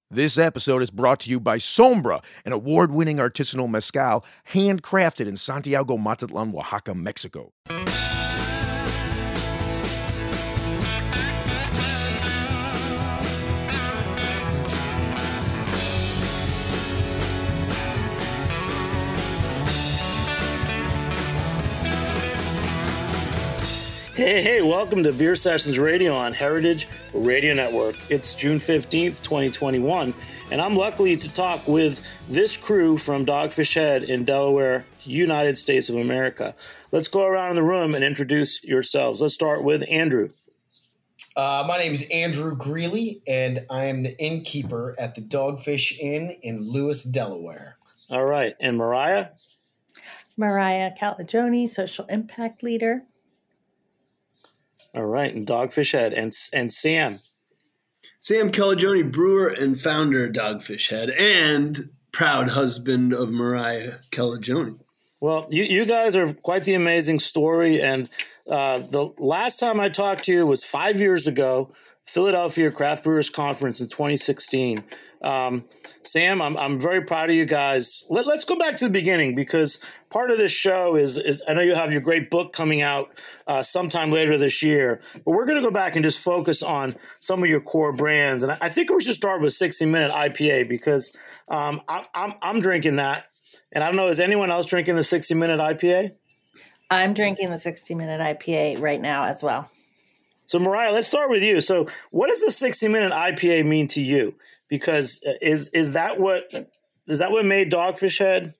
This episode is brought to you by Sombra, an award-winning artisanal mezcal handcrafted in Santiago Mazatlán, Oaxaca, Mexico. Hey, welcome to Beer Sessions Radio on Heritage Radio Network. It's June 15th, 2021, and I'm lucky to talk with this crew from Dogfish Head in Delaware, United States of America. Let's go around the room and introduce yourselves. Let's start with Andrew. My name is Andrew Greeley, and I am the innkeeper at the Dogfish Inn in Lewis, Delaware. All right, and Mariah? Mariah Calagione, social impact leader. All right, and Dogfish Head. And Sam? Sam Calagione, brewer and founder of Dogfish Head, and proud husband of Mariah Calagione. Well, you guys are quite the amazing story, and the last time I talked to you was 5 years ago, Philadelphia Craft Brewers Conference in 2016. Sam, I'm very proud of you guys. Let's go back to the beginning, because part of this show is I know you have your great book coming out sometime later this year, but we're going to go back and just focus on some of your core brands. And I think we should start with 60 Minute IPA, because I'm drinking that. And I don't know, is anyone else drinking the 60 Minute IPA? I'm drinking the 60 Minute IPA right now as well. So, Mariah, let's start with you. So what does the 60 Minute IPA mean to you? Because is that what made Dogfish Head?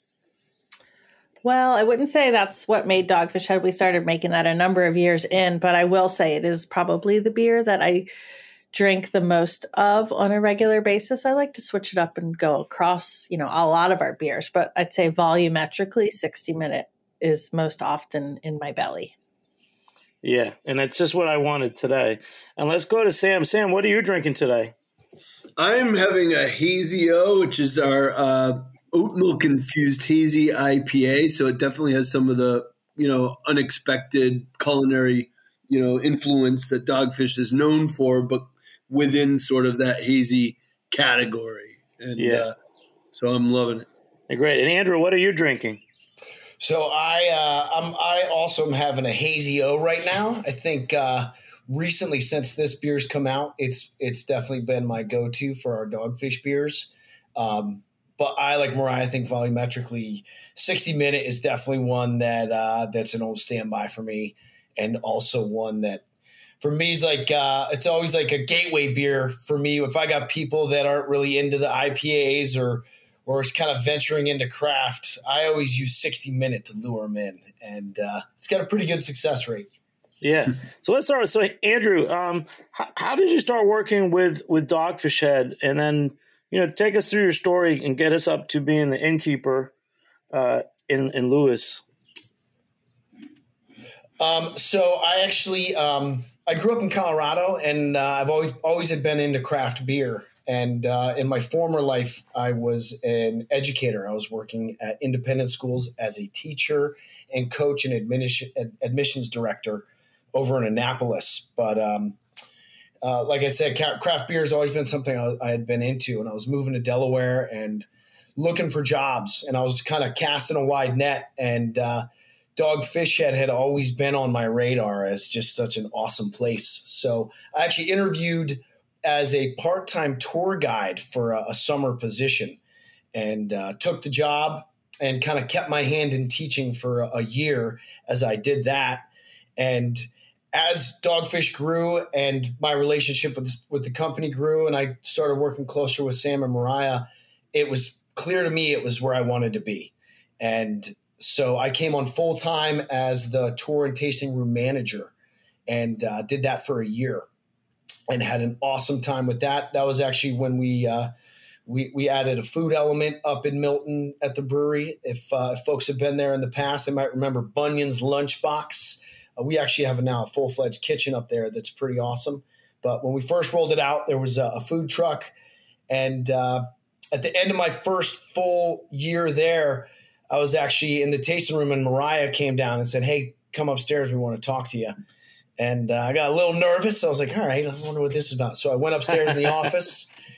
Well, I wouldn't say that's what made Dogfish Head. We started making that a number of years in, but I will say it is probably the beer that I drink the most of on a regular basis. I like to switch it up and go across, a lot of our beers, but I'd say volumetrically 60 Minute is most often in my belly. Yeah, and that's just what I wanted today. And let's go to Sam. Sam, what are you drinking today? I'm having a Hazy O, which is our oat milk infused hazy IPA. So it definitely has some of the, unexpected culinary, influence that Dogfish is known for, but within sort of that hazy category. And so I'm loving it. Great. And Andrew, what are you drinking? So I also am having a Hazy O right now. I think recently, since this beer's come out, it's definitely been my go-to for our Dogfish beers. But I, like Mariah, I think volumetrically 60 Minute is definitely one that's an old standby for me, and also one that for me is like it's always like a gateway beer for me. If I got people that aren't really into the IPAs or it's kind of venturing into craft, I always use 60 Minute to lure them in, and it's got a pretty good success rate. Yeah. So let's start. So Andrew, how did you start working with Dogfish Head, and then take us through your story and get us up to being the innkeeper in Lewis? So I actually I grew up in Colorado, and I've always had been into craft beer. And in my former life, I was an educator. I was working at independent schools as a teacher and coach and admissions director over in Annapolis. But like I said, craft beer has always been something I had been into. And I was moving to Delaware and looking for jobs. And I was kind of casting a wide net. And Dogfish Head had always been on my radar as just such an awesome place. So I actually interviewed as a part-time tour guide for a summer position, and took the job and kind of kept my hand in teaching for a year as I did that. And as Dogfish grew and my relationship with the company grew, and I started working closer with Sam and Mariah, it was clear to me it was where I wanted to be. And so I came on full-time as the tour and tasting room manager, and did that for a year. And had an awesome time with that. That was actually when we added a food element up in Milton at the brewery. If folks have been there in the past, they might remember Bunyan's Lunchbox. We actually have now a full-fledged kitchen up there that's pretty awesome. But when we first rolled it out, there was a food truck. And at the end of my first full year there, I was actually in the tasting room, and Mariah came down and said, "Hey, come upstairs. We want to talk to you." And I got a little nervous. I was like, all right, I wonder what this is about. So I went upstairs in the office,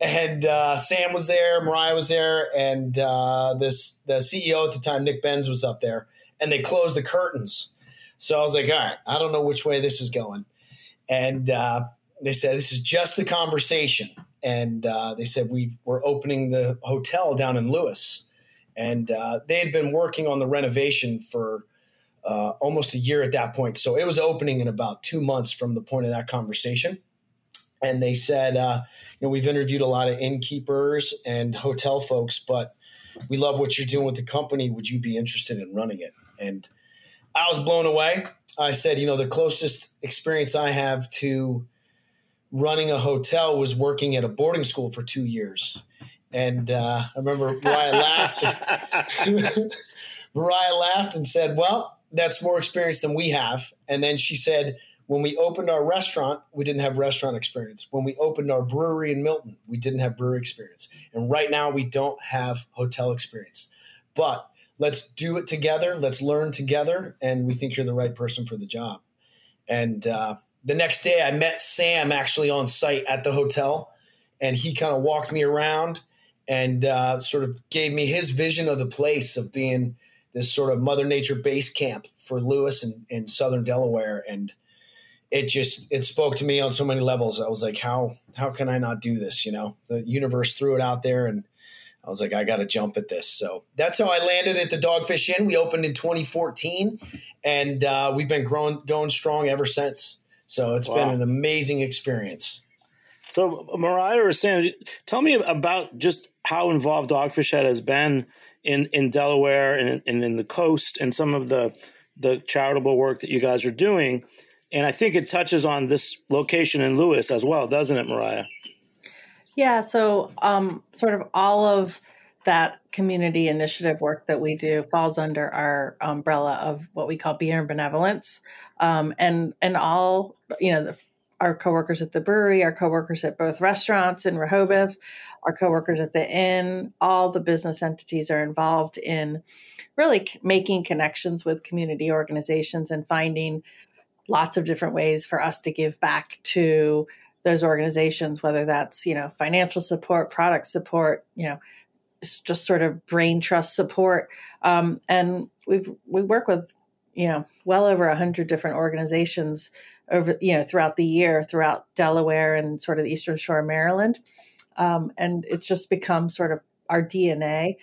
And Sam was there, Mariah was there, and the CEO at the time, Nick Benz, was up there, and they closed the curtains. So I was like, all right, I don't know which way this is going. And they said, this is just a conversation. And they said, we're opening the hotel down in Lewis. And they had been working on the renovation for almost a year at that point. So it was opening in about 2 months from the point of that conversation. And they said, we've interviewed a lot of innkeepers and hotel folks, but we love what you're doing with the company. Would you be interested in running it? And I was blown away. I said, the closest experience I have to running a hotel was working at a boarding school for 2 years. And I remember Mariah laughed. Mariah laughed and said, well, that's more experience than we have. And then she said, when we opened our restaurant, we didn't have restaurant experience. When we opened our brewery in Milton, we didn't have brewery experience. And right now we don't have hotel experience. But let's do it together. Let's learn together. And we think you're the right person for the job. And the next day I met Sam actually on site at the hotel. And he kind of walked me around and sort of gave me his vision of the place of being this sort of Mother Nature base camp for Lewis in Southern Delaware. And it spoke to me on so many levels. I was like, how can I not do this? The universe threw it out there, and I was like, I got to jump at this. So that's how I landed at the Dogfish Inn. We opened in 2014, and we've been going strong ever since. So it's been an amazing experience. So Mariah or Sam, tell me about just how involved Dogfish Head has been in Delaware and in the coast and some of the charitable work that you guys are doing. And I think it touches on this location in Lewis as well, doesn't it, Mariah? Yeah. So sort of all of that community initiative work that we do falls under our umbrella of what we call Beer and Benevolence. And all, our coworkers at the brewery, our coworkers at both restaurants in Rehoboth, our coworkers at the inn, all the business entities are involved in really making connections with community organizations and finding lots of different ways for us to give back to those organizations, whether that's, financial support, product support, just sort of brain trust support. And we work with, well over 100 different organizations over, throughout the year, throughout Delaware and sort of the Eastern Shore of Maryland. And it's just become sort of our DNA,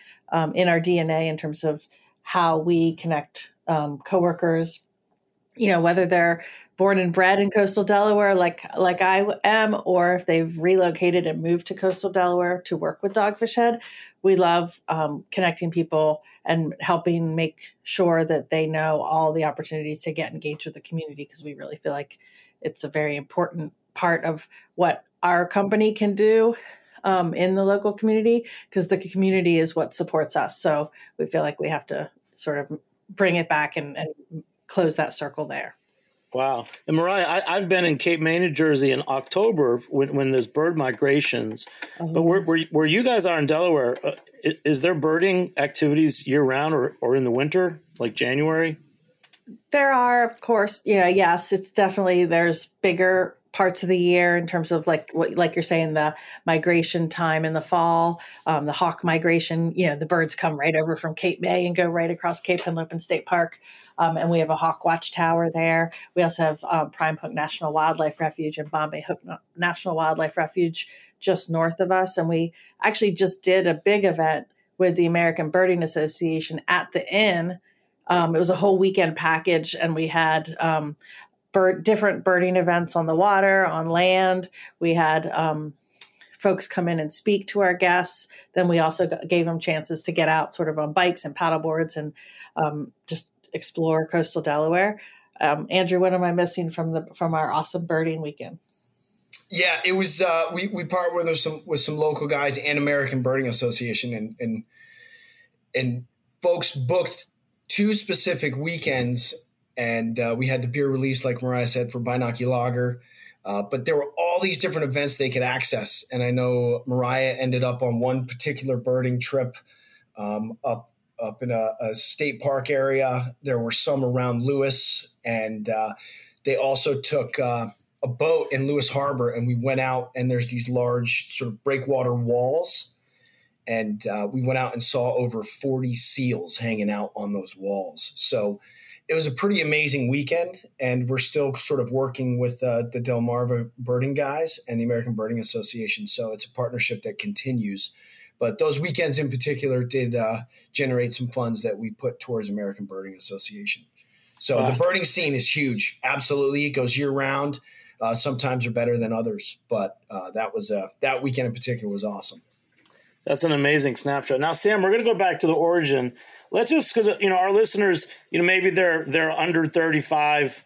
in terms of how we connect coworkers, whether they're born and bred in coastal Delaware, like I am, or if they've relocated and moved to coastal Delaware to work with Dogfish Head. We love connecting people and helping make sure that they know all the opportunities to get engaged with the community, because we really feel like it's a very important part of what our company can do in the local community, because the community is what supports us. So we feel like we have to sort of bring it back and close that circle there. Wow. And Mariah, I've been in Cape May, New Jersey in October when there's bird migrations. But where you guys are in Delaware, is there birding activities year round or in the winter, like January? There are, of course, yes, it's definitely, there's bigger parts of the year in terms of like you're saying, the migration time in the fall, the hawk migration, the birds come right over from Cape May and go right across Cape Henlopen State Park. And we have a hawk watch tower there. We also have Prime Hook National Wildlife Refuge and Bombay Hook National Wildlife Refuge just north of us. And we actually just did a big event with the American Birding Association at the inn. It was a whole weekend package, and we had different birding events on the water, on land. We had folks come in and speak to our guests. Then we also gave them chances to get out sort of on bikes and paddleboards and just explore coastal Delaware. Andrew, what am I missing from our awesome birding weekend? Yeah, it was we partnered with some local guys and American Birding Association, and folks booked 2 specific weekends. And we had the beer release, like Mariah said, for Binocular. But there were all these different events they could access. And I know Mariah ended up on one particular birding trip up in a state park area. There were some around Lewis. And they also took a boat in Lewis Harbor, and we went out, and there's these large sort of breakwater walls. And we went out and saw over 40 seals hanging out on those walls. So it was a pretty amazing weekend, and we're still sort of working with the Delmarva birding guys and the American Birding Association. So it's a partnership that continues. But those weekends in particular did generate some funds that we put towards American Birding Association. So the birding scene is huge. Absolutely. It goes year round. Sometimes are better than others. But that weekend in particular was awesome. That's an amazing snapshot. Now, Sam, we're going to go back to the origin. Let's just, because our listeners, maybe they're under 35.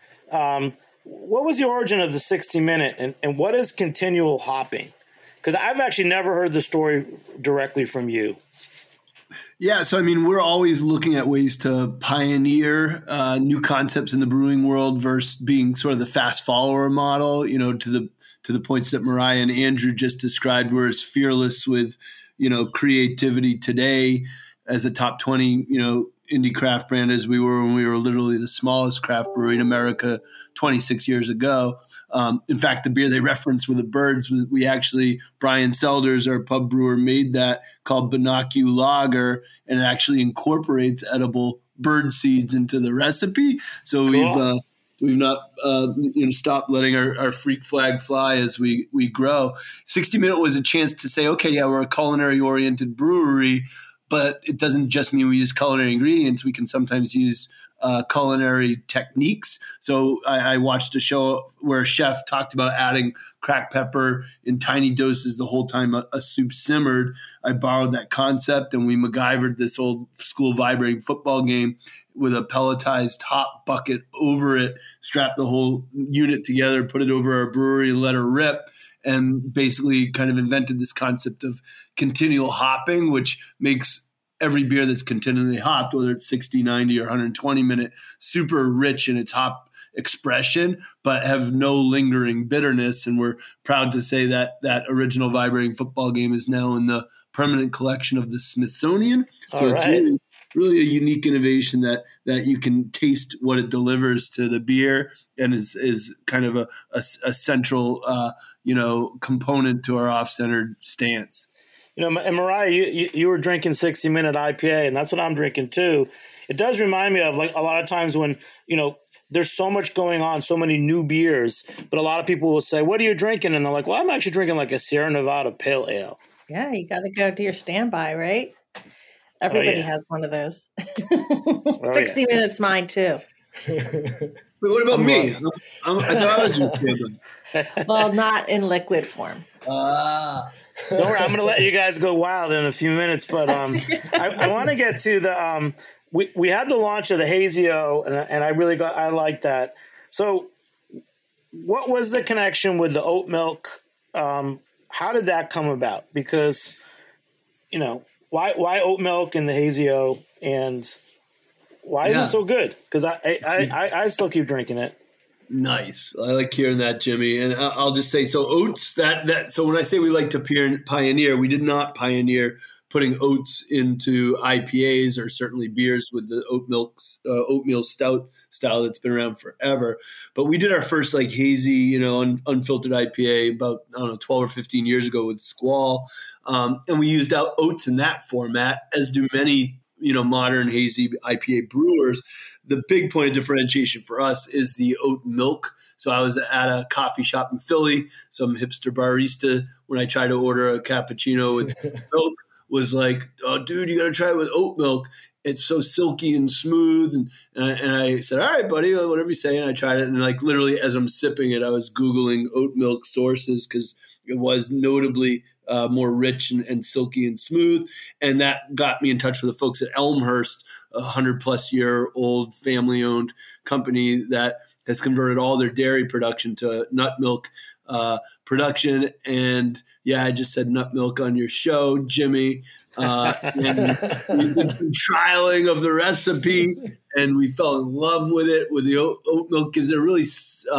What was the origin of the 60-minute, and what is continual hopping? Because I've actually never heard the story directly from you. Yeah, so we're always looking at ways to pioneer new concepts in the brewing world versus being sort of the fast follower model. To the points that Mariah and Andrew just described, we're as fearless with creativity today as a top 20, indie craft brand as we were when we were literally the smallest craft brewery in America 26 years ago. In fact, the beer they referenced with the birds was Brian Selders, our pub brewer, made that called Binocu Lager, and it actually incorporates edible bird seeds into the recipe. So cool. We've not stopped letting our freak flag fly as we grow. 60 Minute was a chance to say, okay, yeah, we're a culinary oriented brewery, but it doesn't just mean we use culinary ingredients. We can sometimes use culinary techniques. So I watched a show where a chef talked about adding cracked pepper in tiny doses the whole time a soup simmered. I borrowed that concept, and we MacGyvered this old school vibrating football game with a pelletized hot bucket over it, strapped the whole unit together, put it over our brewery and let her rip, and basically kind of invented this concept of continual hopping, which makes every beer that's continually hopped, whether it's 60, 90, or 120 minute, super rich in its hop expression, but have no lingering bitterness. And we're proud to say that that original vibrating football game is now in the permanent collection of the Smithsonian. So it's really a unique innovation that you can taste what it delivers to the beer, and is kind of a central component to our off-centered stance. And Mariah, you were drinking 60-minute IPA, and that's what I'm drinking too. It does remind me of, like, a lot of times when, there's so much going on, so many new beers, but a lot of people will say, what are you drinking? And they're like, well, I'm actually drinking like a Sierra Nevada Pale Ale. Yeah, you got to go to your standby, right? Everybody has one of those. 60 minutes, mine too. Wait, what about me? I thought I was your standby. Well, not in liquid form. Don't worry, I'm going to let you guys go wild in a few minutes, but I want to get to the we had the launch of the Hazy-O, and I like that. So, what was the connection with the oat milk? How did that come about? Because why oat milk and the Hazy-O, and why is it so good? Because I still keep drinking it. Nice. I like hearing that, Jimmy. And I'll just say, so oats, so when I say we like to pioneer, we did not pioneer putting oats into IPAs or certainly beers with the oatmeal stout style that's been around forever. But we did our first hazy, unfiltered IPA about, 12 or 15 years ago with Squall. And we used out oats in that format, as do many, modern hazy IPA brewers. The big point of differentiation for us is the oat milk. So I was at a coffee shop in Philly. Some hipster barista, when I tried to order a cappuccino with milk, was like, oh, dude, you got to try it with oat milk. It's so silky and smooth. And I said, all right, buddy, whatever you say. And I tried it. And literally as I'm sipping it, I was Googling oat milk sources because it was notably more rich and silky and smooth. And that got me in touch with the folks at Elmhurst, a 100-plus-year-old family-owned company that has converted all their dairy production to nut milk production. And I just said nut milk on your show, Jimmy. And we did some trialing of the recipe, and we fell in love with it. With the oat milk, gives it a really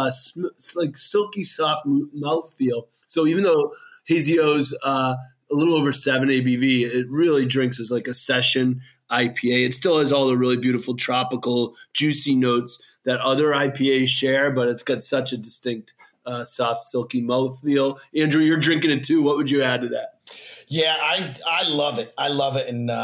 silky, soft mouthfeel. So even though Hazy-O's a little over 7 ABV, it really drinks as like a session IPA. It still has all the really beautiful tropical, juicy notes that other IPAs share, but it's got such a distinct soft, silky mouthfeel. Andrew, you're drinking it too. What would you add to that? Yeah, I love it. I love it. And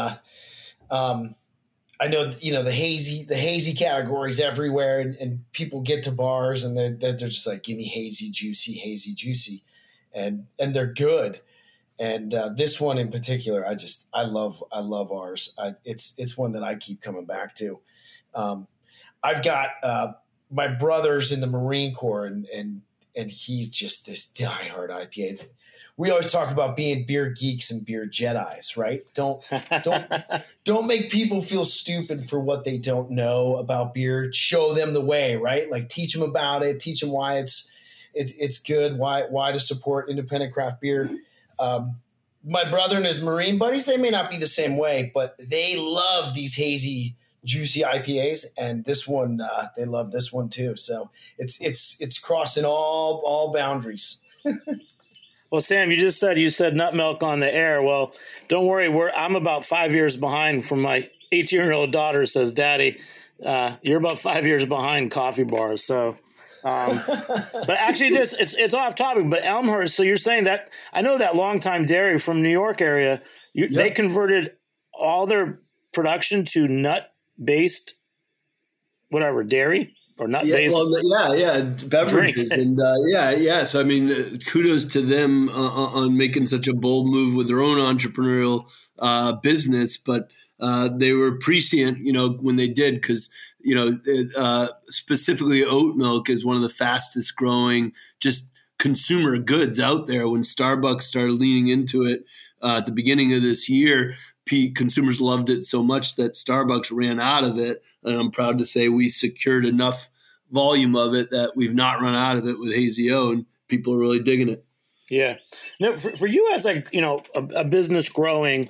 I know, the hazy categories everywhere, and people get to bars and they're just like, give me hazy, juicy. And they're good. And this one in particular, I love ours. It's one that I keep coming back to. I've got my brother's in the Marine Corps, and he's just this diehard IPA. We always talk about being beer geeks and beer Jedis, right? Don't make people feel stupid for what they don't know about beer. Show them the way, right? Like teach them about it, teach them why it's good, why to support independent craft beer. My brother and his Marine buddies, they may not be the same way, but they love these hazy, juicy IPAs, and this one, they love this one too. So it's crossing all boundaries. Well, Sam, you said nut milk on the air. Well, don't worry, I'm about 5 years behind from my 18-year-old daughter. Says, Daddy, you're about 5 years behind coffee bars. So, but actually, it's off topic. But Elmhurst. So you're saying that I know that longtime dairy from New York area. They converted all their production to nut-based, dairy. Or nut-based, beverages, and So I mean, kudos to them on making such a bold move with their own entrepreneurial business. But they were prescient, when they did, because specifically oat milk is one of the fastest growing just consumer goods out there. When Starbucks started leaning into it at the beginning of this year, consumers loved it so much that Starbucks ran out of it. And I'm proud to say we secured enough volume of it that we've not run out of it with Hazy O, and people are really digging it. Yeah. No, for you as a business growing,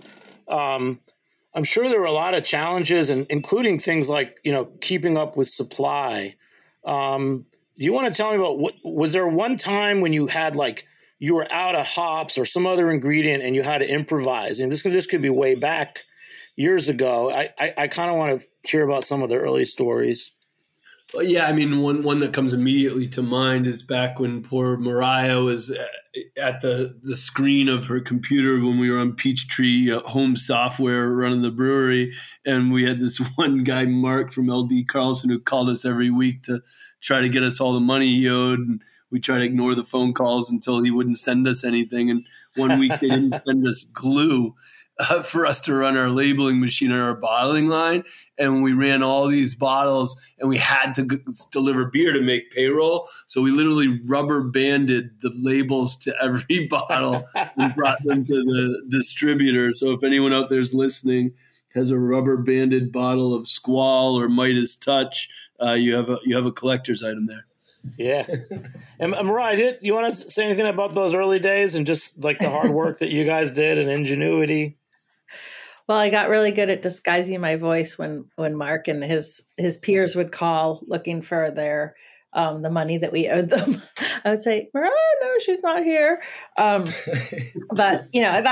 I'm sure there were a lot of challenges, and including things like, keeping up with supply. Do you want to tell me about was there one time when you had you were out of hops or some other ingredient and you had to improvise? And this could be way back years ago. I kind of want to hear about some of the early stories. Well, yeah, I mean, one that comes immediately to mind is back when poor Mariah was at the screen of her computer when we were on Peachtree Home Software running the brewery, and we had this one guy, Mark from LD Carlson, who called us every week to try to get us all the money he owed, and we tried to ignore the phone calls until he wouldn't send us anything. And one week they didn't send us glue for us to run our labeling machine on our bottling line. And we ran all these bottles and we had to deliver beer to make payroll. So we literally rubber banded the labels to every bottle and brought them to the distributor. So if anyone out there is listening, has a rubber banded bottle of Squall or Midas Touch, you have a collector's item there. Yeah. And Mariah, you want to say anything about those early days and just the hard work that you guys did and ingenuity? Well, I got really good at disguising my voice when Mark and his peers would call looking for their the money that we owed them. I would say, Mariah, no, she's not here. But but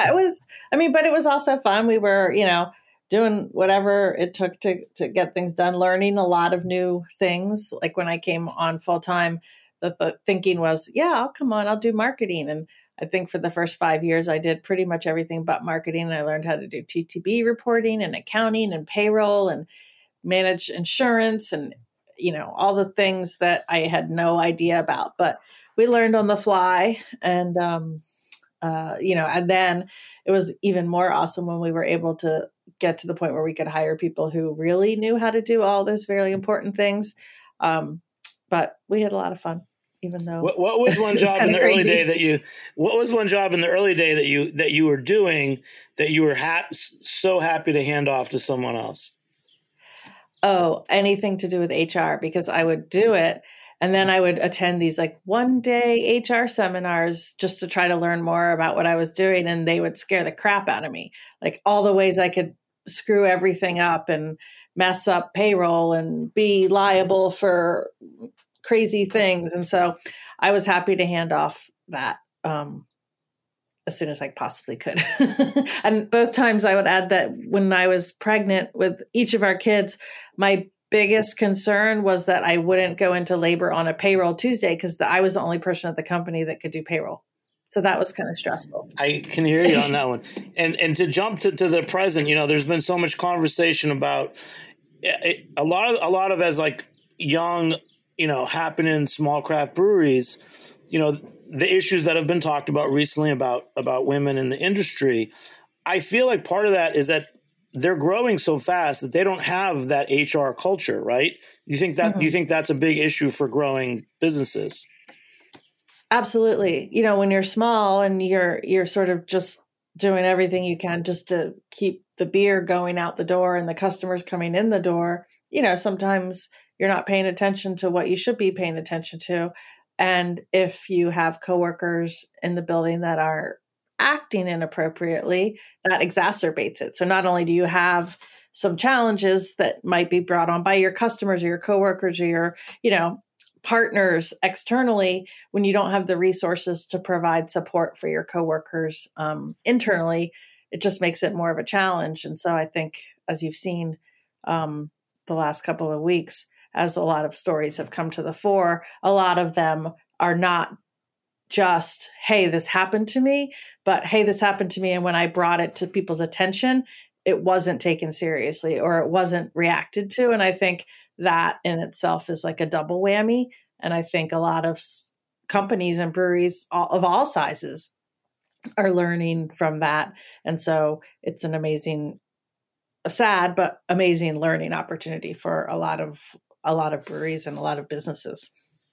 it was also fun. We were, doing whatever it took to get things done, learning a lot of new things. Like when I came on full time, the thinking was, I'll come on, I'll do marketing. And I think for the first 5 years, I did pretty much everything but marketing. And I learned how to do TTB reporting and accounting and payroll and manage insurance and, all the things that I had no idea about. But we learned on the fly. And, and then it was even more awesome when we were able to get to the point where we could hire people who really knew how to do all those very important things. But we had a lot of fun. Even though what was one job in the early day that you were doing that you were so happy to hand off to someone else? Oh, anything to do with HR, because I would do it. And then I would attend these one day HR seminars just to try to learn more about what I was doing. And they would scare the crap out of me. All the ways I could screw everything up and mess up payroll and be liable for crazy things. And so I was happy to hand off that as soon as I possibly could. And both times I would add that when I was pregnant with each of our kids, my biggest concern was that I wouldn't go into labor on a payroll Tuesday because I was the only person at the company that could do payroll. So that was kind of stressful. I can hear you on that one. And to jump to the present, there's been so much conversation about a lot of as like young, happening small craft breweries, the issues that have been talked about recently about women in the industry. I feel like part of that is that they're growing so fast that they don't have that HR culture, right? You think that, do you think that's a big issue for growing businesses? Absolutely. When you're small and you're sort of just doing everything you can just to keep the beer going out the door and the customers coming in the door, sometimes you're not paying attention to what you should be paying attention to. And if you have coworkers in the building that are acting inappropriately, that exacerbates it. So not only do you have some challenges that might be brought on by your customers or your coworkers or your, partners externally, when you don't have the resources to provide support for your coworkers internally, it just makes it more of a challenge. And so I think, as you've seen the last couple of weeks, as a lot of stories have come to the fore, a lot of them are not just, hey, this happened to me, but hey, this happened to me. And when I brought it to people's attention, it wasn't taken seriously or it wasn't reacted to. And I think that in itself is like a double whammy. And I think a lot of companies and breweries of all sizes are learning from that. And so it's an amazing, sad, but amazing learning opportunity for a lot of breweries and a lot of businesses.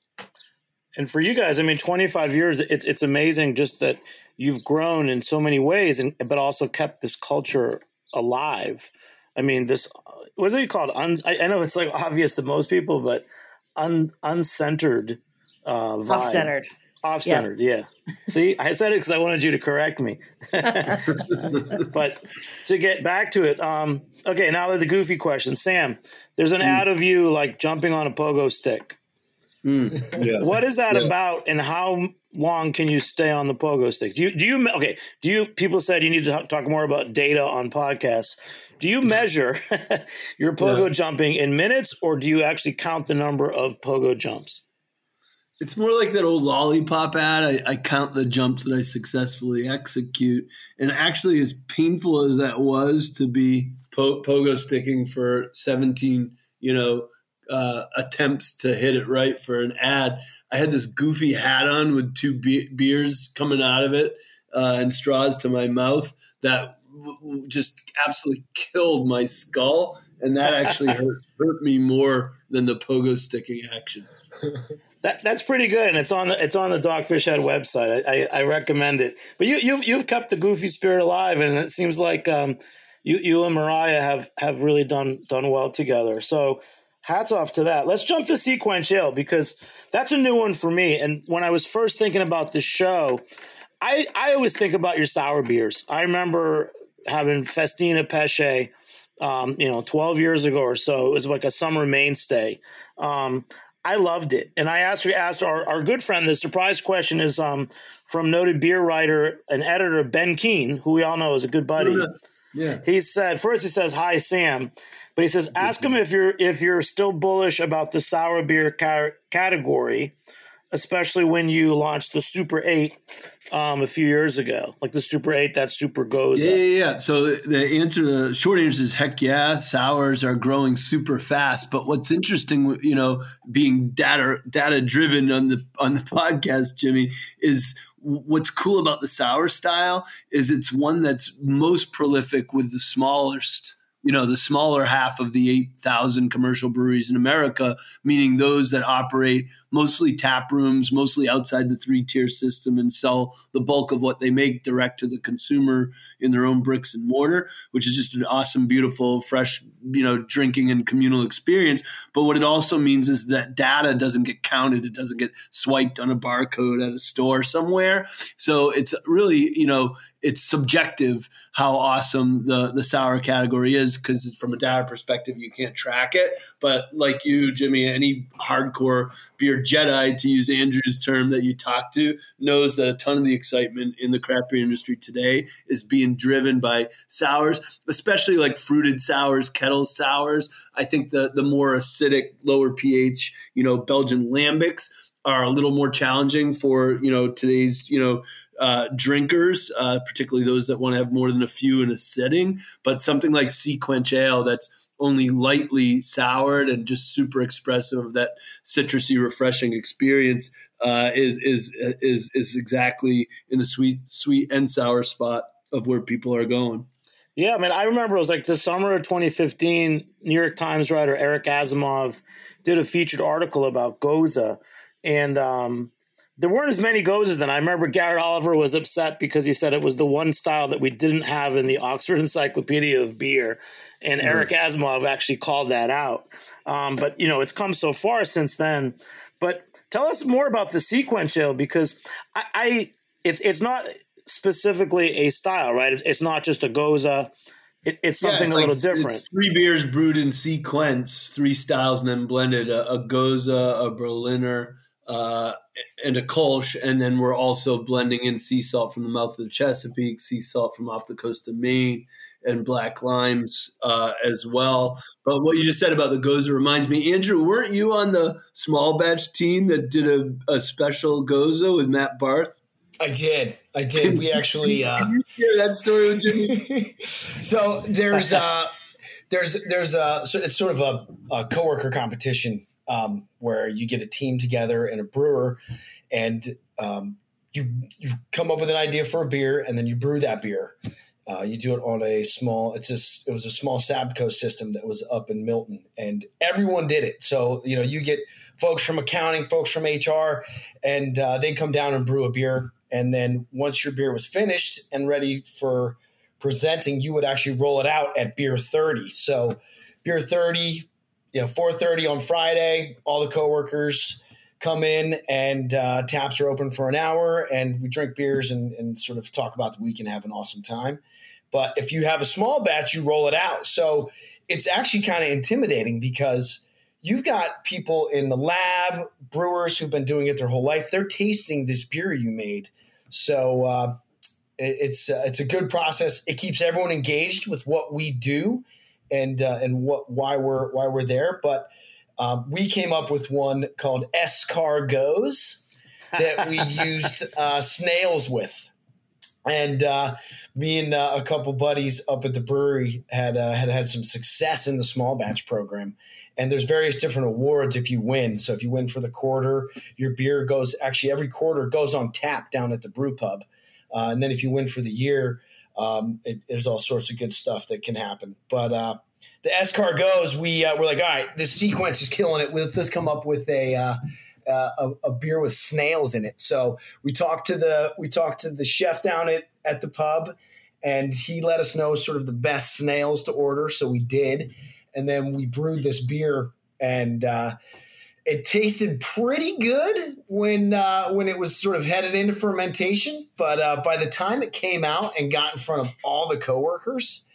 And for you guys, 25 years, it's amazing just that you've grown in so many ways, but also kept this culture alive. This, what's it called? I know it's like obvious to most people, but uncentered vibe. Off-centered, yes. Yeah. See, I said it because I wanted you to correct me. But to get back to it, okay, now the goofy question. Sam, there's an ad of you like jumping on a pogo stick. Yeah. What is that about, and how long can you stay on the pogo stick? Do you people said you need to talk more about data on podcasts. Do you measure your pogo jumping in minutes, or do you actually count the number of pogo jumps? It's more like that old lollipop ad. I count the jumps that I successfully execute. And actually, as painful as that was to be pogo sticking for 17, attempts to hit it right for an ad, I had this goofy hat on with two beers coming out of it and straws to my mouth that just absolutely killed my skull. And that actually hurt me more than the pogo sticking action. That's pretty good, and it's on the Dogfish Head website. I recommend it. But you've kept the goofy spirit alive, and it seems like you and Mariah have really done well together. So hats off to that. Let's jump to Sequench Ale, because that's a new one for me. And when I was first thinking about this show, I always think about your sour beers. I remember having Festina Pesce, 12 years ago or so. It was like a summer mainstay. I loved it. And I asked our good friend, the surprise question is from noted beer writer and editor Ben Keene, who we all know is a good buddy. Yeah. He says, "Hi, Sam." But he says, ask him if you're still bullish about the sour beer category, especially when you launched the Super 8 a few years ago, like the Super 8, that Super Goes. Yeah. So the short answer is heck yeah, sours are growing super fast. But what's interesting, being data driven on the podcast, Jimmy, is what's cool about the sour style is it's one that's most prolific with the smallest. The smaller half of the 8,000 commercial breweries in America, meaning those that operate mostly tap rooms, mostly outside the 3-tier system, and sell the bulk of what they make direct to the consumer in their own bricks and mortar, which is just an awesome, beautiful, fresh, drinking and communal experience. But what it also means is that data doesn't get counted. It doesn't get swiped on a barcode at a store somewhere. So it's really, it's subjective how awesome the sour category is, because from a data perspective, you can't track it. But like you, Jimmy, any hardcore beer Jedi, to use Andrew's term that you talk to, knows that a ton of the excitement in the craft beer industry today is being driven by sours, especially like fruited sours, kettle sours. I think the more acidic, lower pH, Belgian lambics are a little more challenging for, today's, drinkers, particularly those that want to have more than a few in a sitting. But something like Sequench Ale that's only lightly soured and just super expressive of that citrusy, refreshing experience is exactly in the sweet and sour spot of where people are going. Yeah, I mean, I remember it was like the summer of 2015, New York Times writer Eric Asimov did a featured article about Gose. And there weren't as many Goses then. I remember Garrett Oliver was upset because he said it was the one style that we didn't have in the Oxford Encyclopedia of Beer. And Eric Asimov actually called that out. But, it's come so far since then. But tell us more about the Sequench Ale, because it's not specifically a style, right? It's not just a Gose. It's something a little different. It's 3 beers brewed in sequence, 3 styles, and then blended: a Gose, a Berliner, and a Kolsch. And then we're also blending in sea salt from the mouth of the Chesapeake, sea salt from off the coast of Maine, and black limes as well. But what you just said about the Gose reminds me, Andrew, weren't you on the small batch team that did a special Gose with Matt Barth? I did. We actually Can you share that story with Jimmy? So there's it's sort of a coworker competition where you get a team together and a brewer, and you come up with an idea for a beer, and then you brew that beer. You do it on it was a small Sabco system that was up in Milton, and everyone did it. So you get folks from accounting, folks from HR, and they come down and brew a beer. And then once your beer was finished and ready for presenting, you would actually roll it out at beer 30. So beer 30, 4:30 on Friday, all the coworkers come in, and taps are open for an hour, and we drink beers and sort of talk about the week and have an awesome time. But if you have a small batch, you roll it out. So it's actually kind of intimidating, because you've got people in the lab, brewers who've been doing it their whole life. They're tasting this beer you made. So it's a good process. It keeps everyone engaged with what we do and why we're there. But we came up with one called escargots that we used snails with. And me and a couple buddies up at the brewery had some success in the small batch program. And there's various different awards if you win. So if you win for the quarter, your beer every quarter goes on tap down at the brew pub. And then if you win for the year, there's all sorts of good stuff that can happen. But the escargots, we're like, all right, this sequence is killing it. Let's come up with a beer with snails in it. So we talked to the chef down at the pub, and he let us know sort of the best snails to order. So we did. And then we brewed this beer, and it tasted pretty good when it was sort of headed into fermentation. But by the time it came out and got in front of all the coworkers,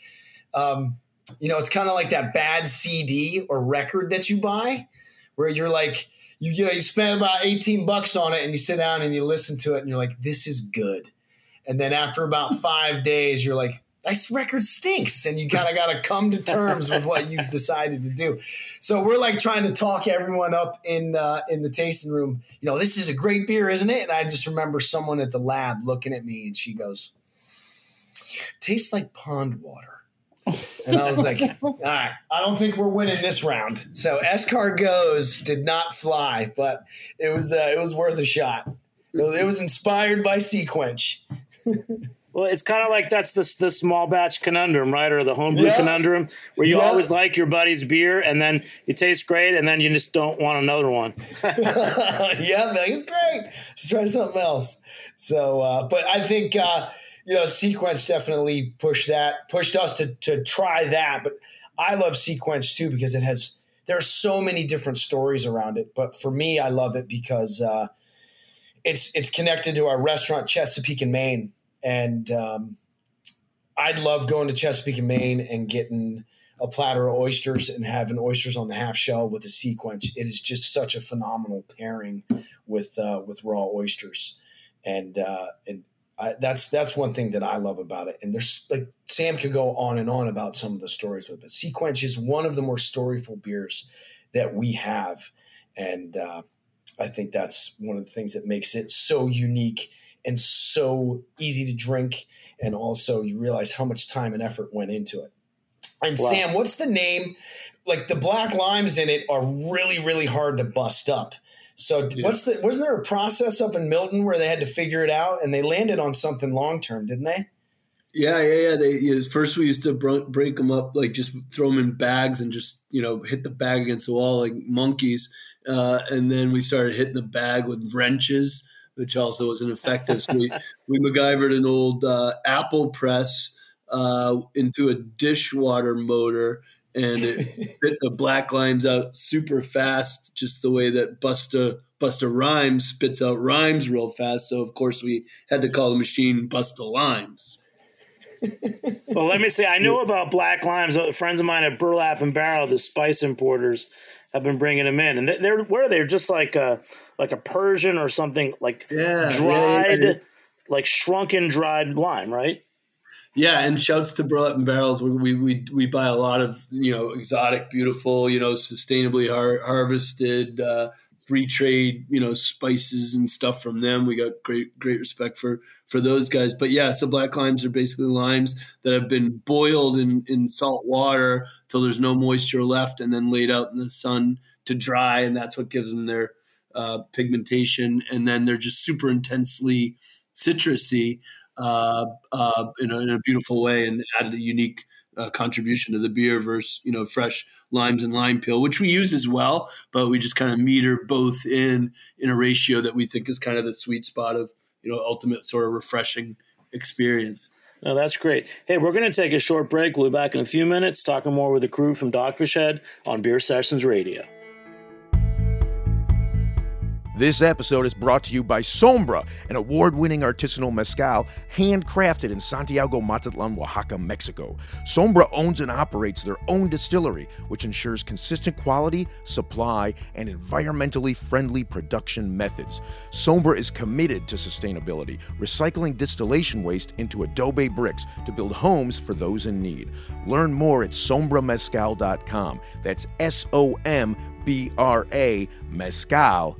it's kind of like that bad CD or record that you buy, where you're like, you spend about $18 on it, and you sit down and you listen to it, and you're like, this is good. And then after about 5 days, you're like, this record stinks, and you kind of got to come to terms with what you've decided to do. So we're like trying to talk everyone up in the tasting room. This is a great beer, isn't it? And I just remember someone at the lab looking at me, and she goes, tastes like pond water. And I was like, all right, I don't think we're winning this round. So escargots did not fly, but it was worth a shot. It was inspired by Sequench. Well, it's kind of like that's the small batch conundrum, right? Or the homebrew conundrum, where you always like your buddy's beer, and then it tastes great, and then you just don't want another one. Yeah, man, it's great. Let's try something else. So, but I think Sequench definitely pushed us to try that. But I love Sequench too, because there are so many different stories around it. But for me, I love it because it's connected to our restaurant Chesapeake in Maine. And I'd love going to Chesapeake and Maine and getting a platter of oysters and having oysters on the half shell with a sea quench. It is just such a phenomenal pairing with raw oysters, and that's one thing that I love about it. And there's like Sam could go on and on about some of the stories with it. Sea quench is one of the more storyful beers that we have, and I think that's one of the things that makes it so unique and so easy to drink, and also you realize how much time and effort went into it. And wow. Sam, what's the name? Like the black limes in it are really, really hard to bust up. So wasn't there a process up in Milton where they had to figure it out, and they landed on something long-term, didn't they? Yeah. First we used to break them up, like just throw them in bags and just, hit the bag against the wall like monkeys. And then we started hitting the bag with wrenches, which also wasn't effective. So we MacGyvered an old apple press into a dishwater motor, and it spit the black limes out super fast, just the way that Busta Rhymes spits out rhymes real fast. So, of course, we had to call the machine Busta Limes. Well, let me say, I know about black limes. Friends of mine at Burlap and Barrel, the spice importers, have been bringing them in. And they're just like a Persian or something, like dried, like shrunken dried lime, right? Yeah, and shouts to Burlap and Barrels. We buy a lot of exotic, beautiful, sustainably harvested, free trade, spices and stuff from them. We got great respect for those guys. But yeah, so black limes are basically limes that have been boiled in salt water till there's no moisture left, and then laid out in the sun to dry, and that's what gives them their pigmentation. And then they're just super intensely citrusy. In a beautiful way, and added a unique contribution to the beer versus fresh limes and lime peel, which we use as well, but we just kind of meter both in a ratio that we think is kind of the sweet spot of ultimate sort of refreshing experience. No, that's great. Hey, we're going to take a short break. We'll be back in a few minutes talking more with the crew from Dogfish Head on Beer Sessions Radio. This episode is brought to you by Sombra, an award-winning artisanal mezcal handcrafted in Santiago Mazatlan, Oaxaca, Mexico. Sombra owns and operates their own distillery, which ensures consistent quality, supply, and environmentally friendly production methods. Sombra is committed to sustainability, recycling distillation waste into adobe bricks to build homes for those in need. Learn more at sombramezcal.com. That's SOMBRA mezcal.com.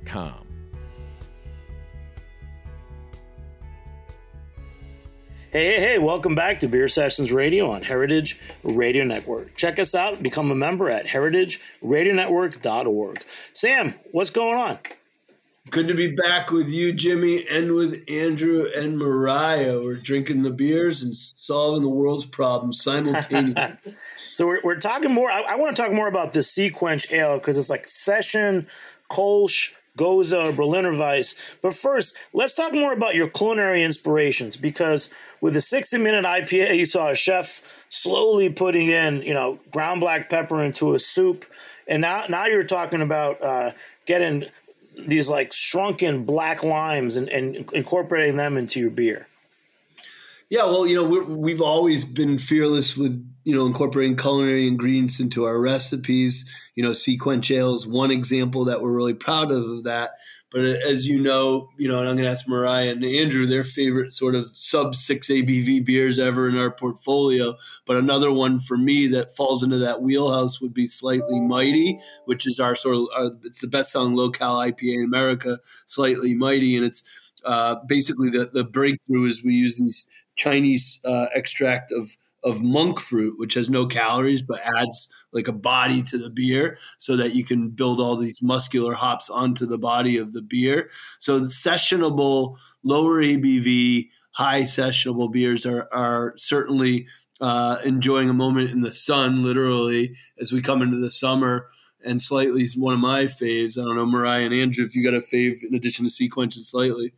Hey, welcome back to Beer Sessions Radio on Heritage Radio Network. Check us out, become a member at heritageradionetwork.org. Sam, what's going on? Good to be back with you, Jimmy, and with Andrew and Mariah. We're drinking the beers and solving the world's problems simultaneously. So we're talking more. I want to talk more about the Sea Quench Ale because it's like Session, Kolsch, Goza, Berliner Weiss. But first, let's talk more about your culinary inspirations, because with the 60-minute IPA, you saw a chef slowly putting in, ground black pepper into a soup. And now you're talking about getting these like shrunken black limes and incorporating them into your beer. Yeah, well, we've always been fearless with, incorporating culinary ingredients into our recipes. Sea Quench Ale is one example that we're really proud of that. But as and I'm going to ask Mariah and Andrew their favorite sort of sub-6 ABV beers ever in our portfolio. But another one for me that falls into that wheelhouse would be Slightly Mighty, which is it's the best-selling low-cal IPA in America, Slightly Mighty. And it's basically the breakthrough is we use these Chinese extract of monk fruit, which has no calories but adds like a body to the beer so that you can build all these muscular hops onto the body of the beer. So the sessionable, lower ABV, high sessionable beers are certainly enjoying a moment in the sun, literally, as we come into the summer. And Slightly is one of my faves. I don't know, Mariah and Andrew, if you got a fave in addition to Sea Quench and Slightly.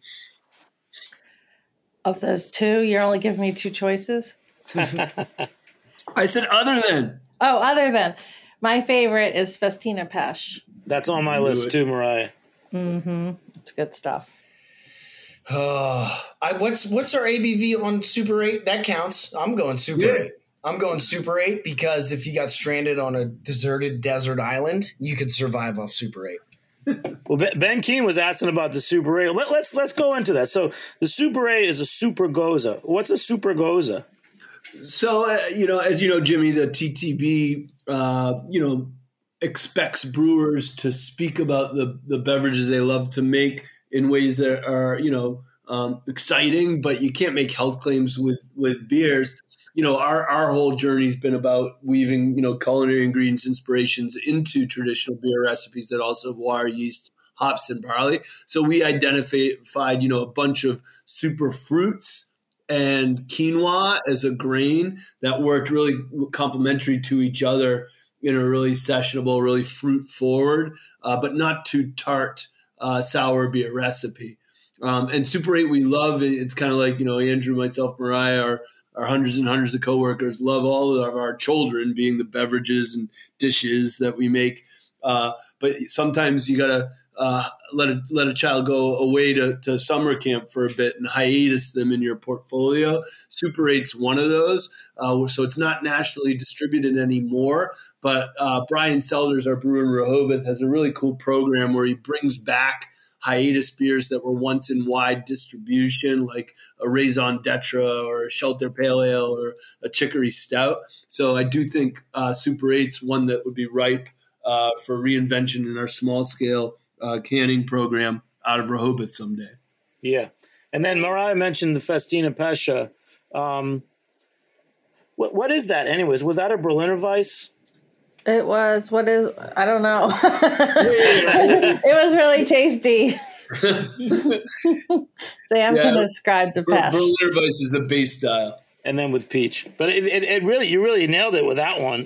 Of those two, you're only giving me two choices? I said other than. Oh, other than. My favorite is Festina Pesh. That's on my list too, Mariah. Mm-hmm. It's good stuff. What's our ABV on Super 8? That counts. I'm going Super 8. I'm going Super 8 because if you got stranded on a deserted desert island, you could survive off Super 8. Well, Ben Keane was asking about the Super 8. Let's go into that. So the Super 8 is a Super Goza. What's a Super Goza? So, as you know, Jimmy, the TTB, expects brewers to speak about the beverages they love to make in ways that are, exciting, but you can't make health claims with beers. Our whole journey's been about weaving, culinary ingredients, inspirations into traditional beer recipes that also have water, yeast, hops, and barley. So we identified, a bunch of super fruits and quinoa as a grain that worked really complementary to each other in a really sessionable, really fruit forward, but not too tart, sour beer recipe. And Super 8 we love. It's kind of like, Andrew, myself, Mariah, our hundreds and hundreds of coworkers love all of our children being the beverages and dishes that we make. But sometimes you got to let a child go away to summer camp for a bit and hiatus them in your portfolio. Super 8's one of those. So it's not nationally distributed anymore. But Brian Selders, our brewer in Rehoboth, has a really cool program where he brings back hiatus beers that were once in wide distribution, like a Raison d'Etre or a Shelter Pale Ale or a Chicory Stout. So I do think Super 8's one that would be ripe for reinvention in our small scale canning program out of Rehoboth someday. Yeah. And then Mariah mentioned the Festina Pescia. What is that anyways? Was that a Berliner Weiss? It was, I don't know. It was really tasty. Sam can describe the Pesh. Berliner Weiss is the base style. And then with peach. But it really, you really nailed it with that one.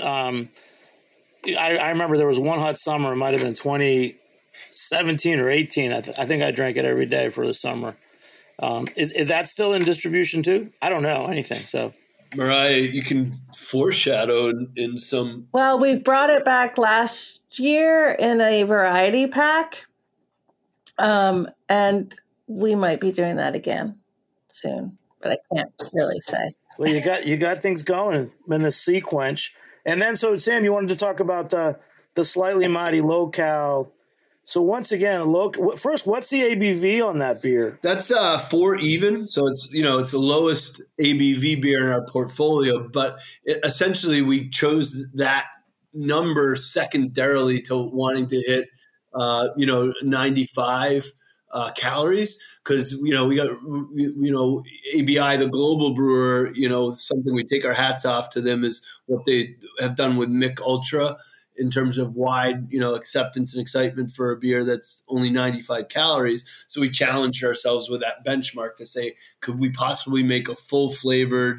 I remember there was one hot summer, it might have been 2017 or 18. I think I drank it every day for the summer. Is that still in distribution too? I don't know anything, so. Mariah, you can foreshadow in some. Well, we brought it back last year in a variety pack, and we might be doing that again soon, but I can't really say. Well, you got things going in the sequence, and then so Sam, you wanted to talk about the Slightly Mighty Low-Cal. So once again, first, what's the ABV on that beer? That's 4 even. So it's it's the lowest ABV beer in our portfolio, but essentially we chose that number secondarily to wanting to hit 95 calories because we got ABI, the global brewer. Something we take our hats off to them is what they have done with Mich Ultra. In terms of wide, acceptance and excitement for a beer that's only 95 calories. So we challenged ourselves with that benchmark to say, could we possibly make a full flavored,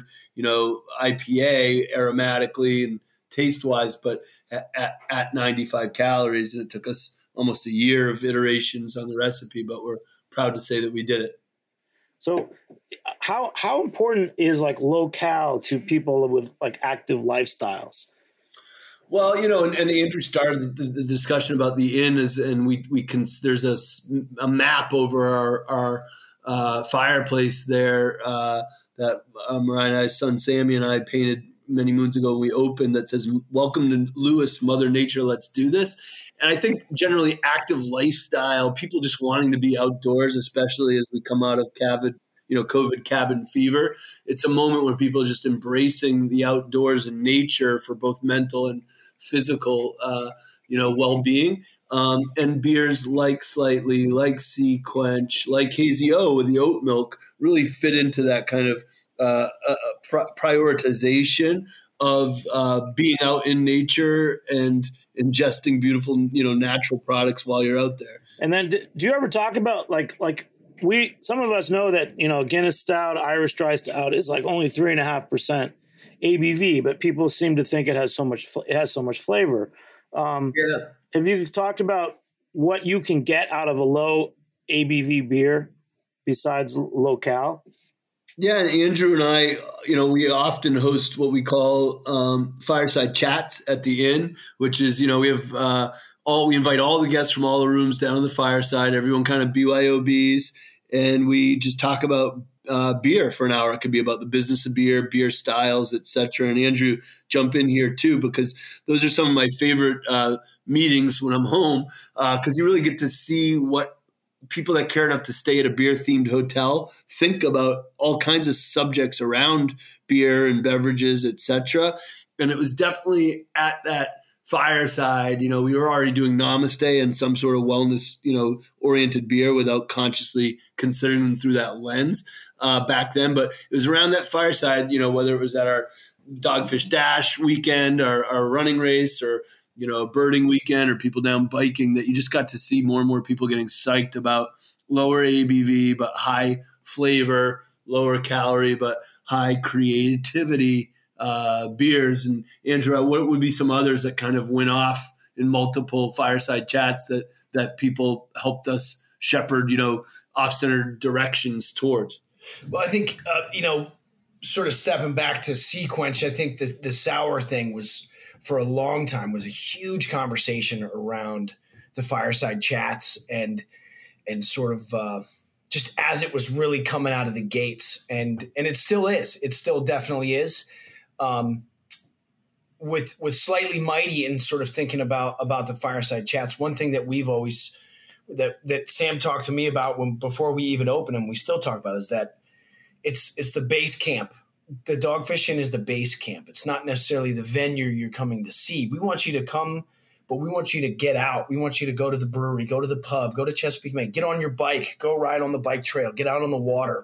IPA aromatically and taste wise, but at 95 calories. And it took us almost a year of iterations on the recipe, but we're proud to say that we did it. So how important is like low cal to people with like active lifestyles? Well, and Andrew started the discussion about the inn there's a map over our fireplace there that Mariah and I's son Sammy and I painted many moons ago when we opened that says, "Welcome to Lewis, Mother Nature, let's do this." And I think generally active lifestyle, people just wanting to be outdoors, especially as we come out of COVID cabin fever. It's a moment where people are just embracing the outdoors and nature for both mental and physical, well-being. And beers like Slightly, like Sea Quench, like Hazy O with the oat milk really fit into that kind of prioritization of being out in nature and ingesting beautiful, natural products while you're out there. And then do you ever talk about like some of us know that, Guinness Stout, Irish Dry Stout is like only 3.5% ABV, but people seem to think it has so much flavor. Have you talked about what you can get out of a low ABV beer besides low cal? Yeah, and Andrew and I, we often host what we call fireside chats at the inn, which is, we have we invite all the guests from all the rooms down to the fireside. Everyone kind of BYOBs, and we just talk about beer for an hour. It could be about the business of beer, beer styles, etc. And Andrew, jump in here too, because those are some of my favorite meetings when I'm home, because you really get to see what people that care enough to stay at a beer-themed hotel think about all kinds of subjects around beer and beverages, etc. And it was definitely at that fireside, we were already doing Namaste and some sort of wellness, oriented beer without consciously considering them through that lens back then. But it was around that fireside, whether it was at our Dogfish Dash weekend, our running race, or, a birding weekend, or people down biking, that you just got to see more and more people getting psyched about lower ABV, but high flavor, lower calorie, but high creativity beers. And Andrew, what would be some others that kind of went off in multiple fireside chats that people helped us shepherd, off-centered directions towards? Well, I think, sort of stepping back to Sequench, I think the sour thing was, for a long time, was a huge conversation around the fireside chats and sort of just as it was really coming out of the gates. And it still is. It still definitely is. With Slightly Mighty and sort of thinking about the fireside chats, one thing that we've always that Sam talked to me about before we even opened them, we still talk about, is that it's the base camp. The Dogfishin is the base camp. It's not necessarily the venue you're coming to see. We want you to come, but we want you to get out. We want you to go to the brewery, go to the pub, go to Chesapeake Bay, get on your bike, go ride on the bike trail, get out on the water.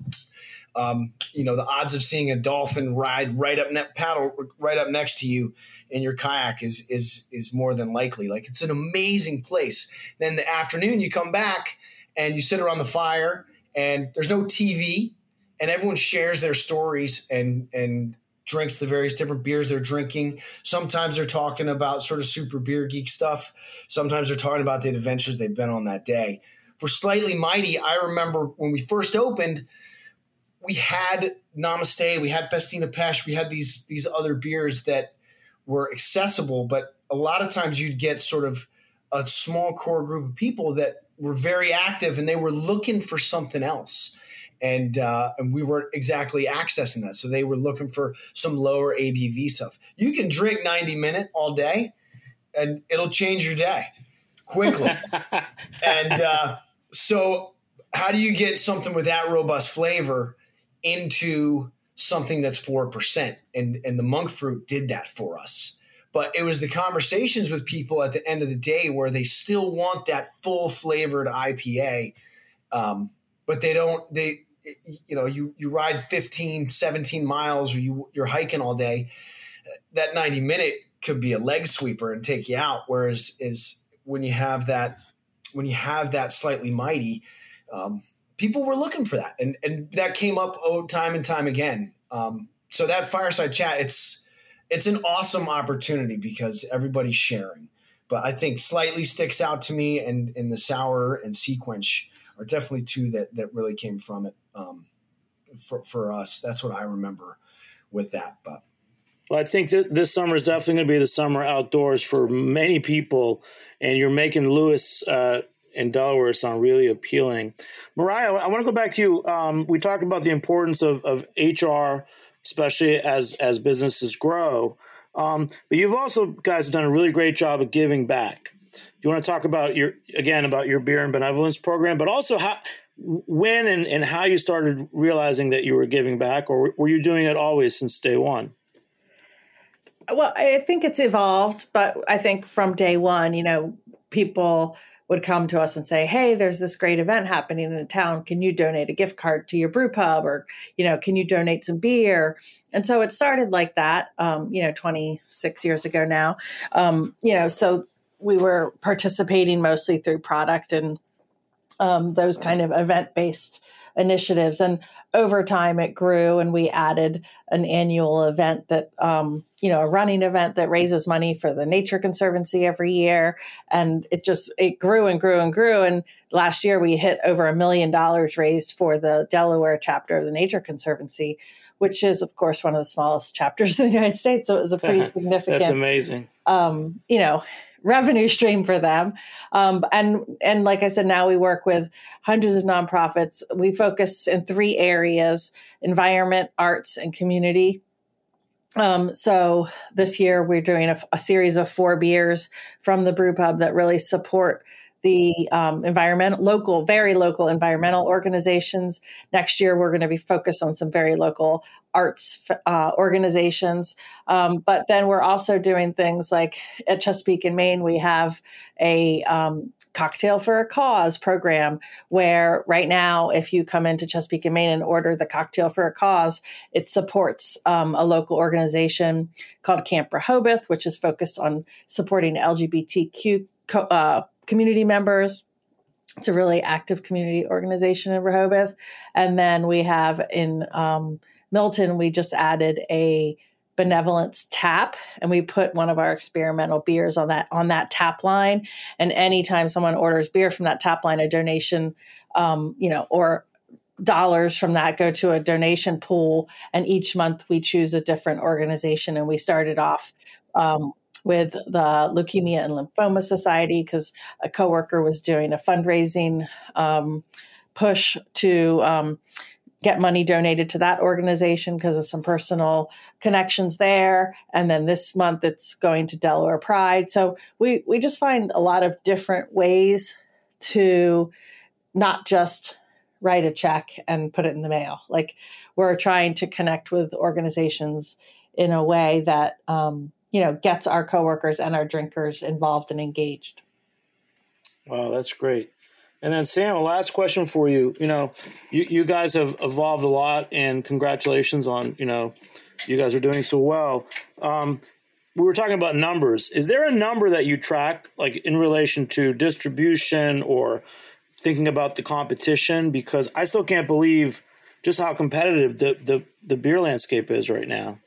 The odds of seeing a dolphin ride paddle right up next to you in your kayak is more than likely. Like, it's an amazing place. Then the afternoon you come back and you sit around the fire, and there's no TV, and everyone shares their stories and drinks the various different beers they're drinking. Sometimes they're talking about sort of super beer geek stuff. Sometimes they're talking about the adventures they've been on that day. For Slightly Mighty, I remember when we first opened, we had Namaste, we had Festina Pesh, we had these other beers that were accessible, but a lot of times you'd get sort of a small core group of people that were very active, and they were looking for something else. And we weren't exactly accessing that. So they were looking for some lower ABV stuff. You can drink 90 Minute all day, and it'll change your day quickly. And so how do you get something with that robust flavor into something that's 4%? And the monk fruit did that for us. But it was the conversations with people at the end of the day where they still want that full flavored IPA. But you ride 15, 17 miles, or you're hiking all day. That 90 Minute could be a leg sweeper and take you out. Whereas when you have that Slightly Mighty, people were looking for that. And that came up time and time again. So that fireside chat, it's an awesome opportunity because everybody's sharing. But I think Slightly sticks out to me, and the Sour and Sequench are definitely two that really came from it. For us, that's what I remember with that. But well, I think that this summer is definitely going to be the summer outdoors for many people, and you're making Lewis in Delaware sound really appealing. Mariah, I want to go back to you. We talked about the importance of HR, especially as businesses grow. But you've also, guys, done a really great job of giving back. You want to talk about your beer and benevolence program, but also when and how you started realizing that you were giving back, or were you doing it always since day one? Well, I think it's evolved, but I think from day one, people would come to us and say, hey, there's this great event happening in town. Can you donate a gift card to your brew pub? Or, can you donate some beer? And so it started like that, 26 years ago now. So we were participating mostly through product and those kind of event-based initiatives. And over time it grew, and we added an annual event that, a running event that raises money for the Nature Conservancy every year. And it grew and grew and grew. And last year we hit over $1 million raised for the Delaware chapter of the Nature Conservancy, which is, of course, one of the smallest chapters in the United States. So it was a pretty significant. That's amazing. revenue stream for them. And like I said, now we work with hundreds of nonprofits. We focus in 3 areas: environment, arts, and community. So this year we're doing a series of 4 beers from the brew pub that really support the very local environmental organizations. Next year, we're going to be focused on some very local arts organizations. But then we're also doing things like at Chesapeake and Maine, we have a Cocktail for a Cause program where right now, if you come into Chesapeake and Maine and order the Cocktail for a Cause, it supports a local organization called Camp Rehoboth, which is focused on supporting LGBTQ community members. It's a really active community organization in Rehoboth. And then we have in Milton, we just added a benevolence tap, and we put one of our experimental beers on that tap line. And anytime someone orders beer from that tap line, a donation, or dollars from that go to a donation pool. And each month we choose a different organization. And we started off with the Leukemia and Lymphoma Society because a coworker was doing a fundraising push to get money donated to that organization because of some personal connections there. And then this month it's going to Delaware Pride. So we just find a lot of different ways to not just write a check and put it in the mail. Like, we're trying to connect with organizations in a way that gets our coworkers and our drinkers involved and engaged. Wow, that's great. And then Sam, a last question for you. You guys have evolved a lot, and congratulations on, you guys are doing so well. We were talking about numbers. Is there a number that you track, like in relation to distribution or thinking about the competition? Because I still can't believe just how competitive the beer landscape is right now.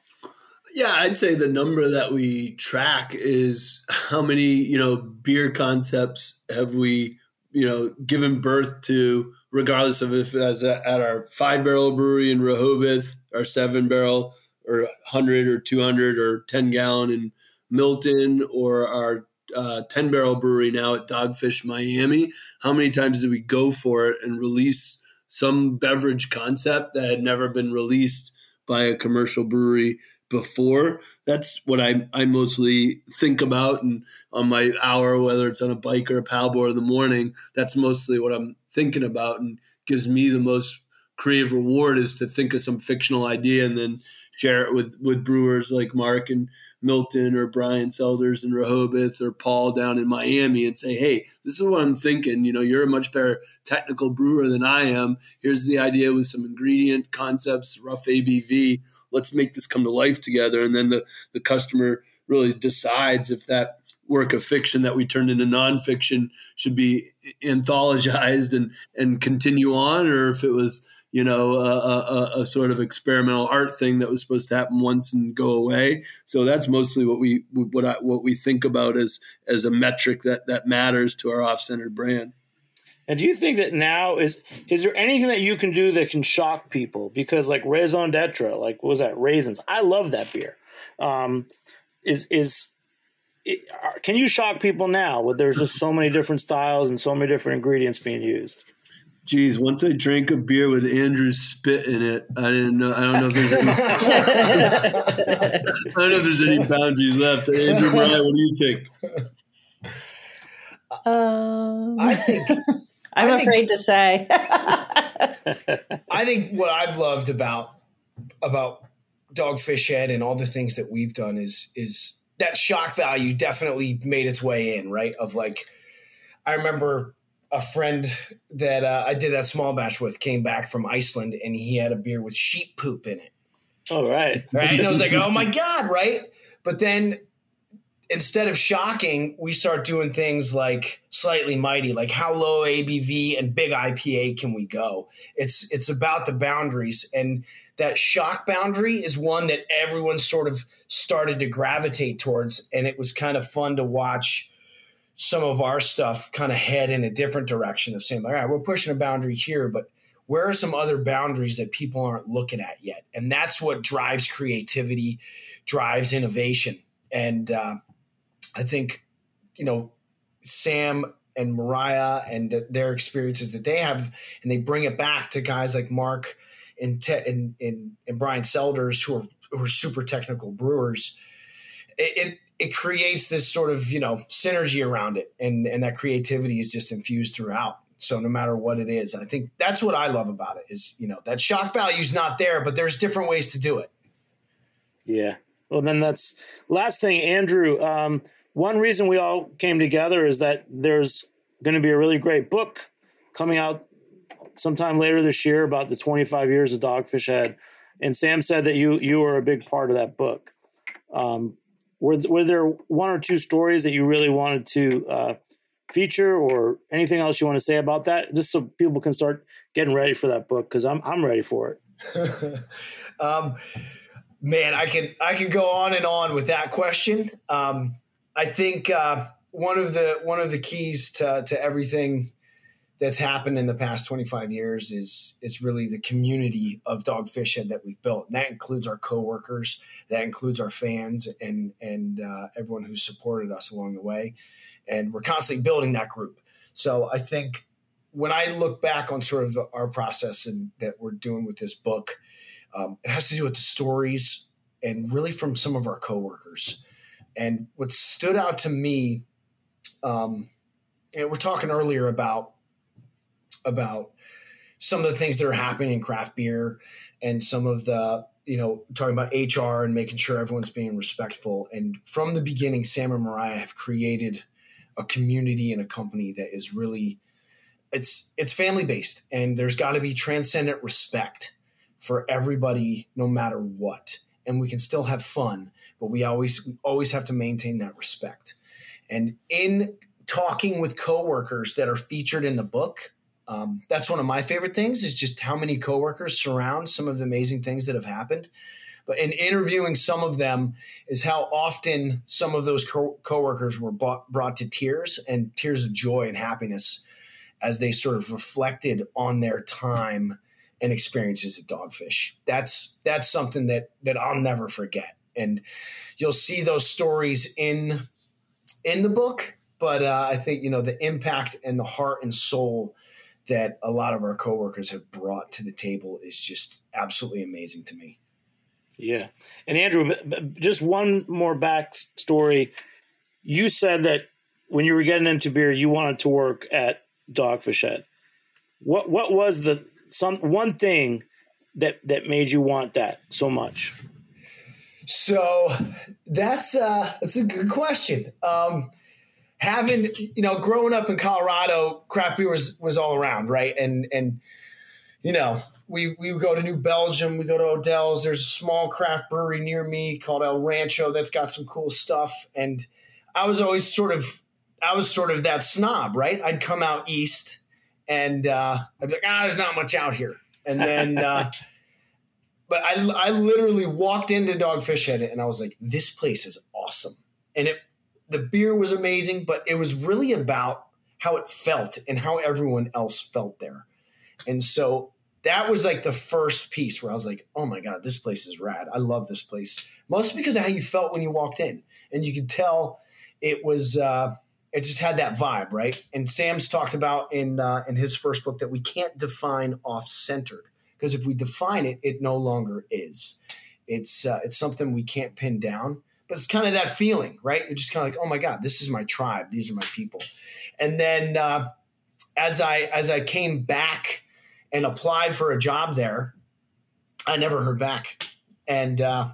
Yeah, I'd say the number that we track is how many, beer concepts have we, given birth to, regardless of if it's at our 5-barrel brewery in Rehoboth, our 7-barrel or 100 or 200 or 10-gallon in Milton, or our 10-barrel brewery now at Dogfish Miami. How many times did we go for it and release some beverage concept that had never been released by a commercial brewery before? That's what I mostly think about. And on my hour, whether it's on a bike or a paddleboard in the morning, that's mostly what I'm thinking about, and gives me the most creative reward is to think of some fictional idea and then share it with brewers like Mark and Milton or Brian Selders in Rehoboth or Paul down in Miami and say, hey, this is what I'm thinking. You're a much better technical brewer than I am. Here's the idea with some ingredient concepts, rough ABV. Let's make this come to life together. And then the customer really decides if that work of fiction that we turned into nonfiction should be anthologized and continue on, or if it was a sort of experimental art thing that was supposed to happen once and go away. So that's mostly what we think about as a metric that matters to our off-centered brand. And do you think that now is there anything that you can do that can shock people? Because like Raison d'Etre, like what was that, raisins? I love that beer. Can you shock people now? Where there's just so many different styles and so many different ingredients being used. Geez, once I drank a beer with Andrew's spit in it, I don't know if there's any boundaries left. Andrew, Brian, what do you think? I'm afraid to say. I think what I've loved about Dogfish Head and all the things that we've done is that shock value definitely made its way in, right? Of like, I remember a friend that I did that small batch with came back from Iceland, and he had a beer with sheep poop in it. Oh, right. And I was like, oh my God, right? But then instead of shocking, we start doing things like Slightly Mighty, like how low ABV and big IPA can we go? It's about the boundaries. And that shock boundary is one that everyone sort of started to gravitate towards. And it was kind of fun to watch some of our stuff kind of head in a different direction of saying, all right, we're pushing a boundary here, but where are some other boundaries that people aren't looking at yet? And that's what drives creativity, drives innovation. And I think Sam and Mariah and their experiences that they have, and they bring it back to guys like Mark and Brian Selders, who are super technical brewers. It creates this sort of, synergy around it. And that creativity is just infused throughout. So no matter what it is, I think that's what I love about it is, that shock value is not there, but there's different ways to do it. Yeah. Well, then that's last thing, Andrew. One reason we all came together is that there's going to be a really great book coming out sometime later this year about the 25 years of Dogfish Head. And Sam said that you were a big part of that book. Were there one or two stories that you really wanted to feature, or anything else you want to say about that, just so people can start getting ready for that book? Because I'm ready for it. Man, I could go on and on with that question. I think one of the keys to everything that's happened in the past 25 years is really the community of Dogfish Head that we've built. And that includes our coworkers, that includes our fans, and everyone who's supported us along the way. And we're constantly building that group. So I think when I look back on sort of our process and that we're doing with this book, it has to do with the stories and really from some of our coworkers. And what stood out to me, and we're talking earlier about some of the things that are happening in craft beer and some of the, talking about HR and making sure everyone's being respectful. And from the beginning, Sam and Mariah have created a community and a company that is really, it's family-based, and there's got to be transcendent respect for everybody, no matter what. And we can still have fun, but we always have to maintain that respect. And in talking with coworkers that are featured in the book, that's one of my favorite things, is just how many coworkers surround some of the amazing things that have happened. But in interviewing some of them is how often some of those coworkers were brought to tears, and tears of joy and happiness as they sort of reflected on their time and experiences at Dogfish. That's something that I'll never forget. And you'll see those stories in the book, but I think, the impact and the heart and soul that a lot of our coworkers have brought to the table is just absolutely amazing to me. Yeah. And Andrew, just one more backstory. You said that when you were getting into beer, you wanted to work at Dogfish Head. What was one thing that made you want that so much? So that's a good question. Having, growing up in Colorado, craft beer was all around, right? And we would go to New Belgium, we go to Odell's. There's a small craft brewery near me called El Rancho that's got some cool stuff. And I was sort of that snob, right? I'd come out east and I'd be like, there's not much out here. And then, but I literally walked into Dogfish Head and I was like, this place is awesome. And the beer was amazing, but it was really about how it felt and how everyone else felt there. And so that was like the first piece where I was like, oh my God, this place is rad. I love this place. Mostly because of how you felt when you walked in. And you could tell it was, it just had that vibe, right? And Sam's talked about in his first book that we can't define off-centered, because if we define it, it no longer is. It's something we can't pin down, but it's kind of that feeling, right? You're just kind of like, oh my God, this is my tribe. These are my people. And then as I came back and applied for a job there, I never heard back. And then